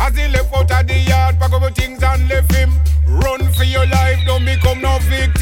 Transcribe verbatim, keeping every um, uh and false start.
As he left out of the yard, pack up your things and left him. Run for your life, don't become no victim.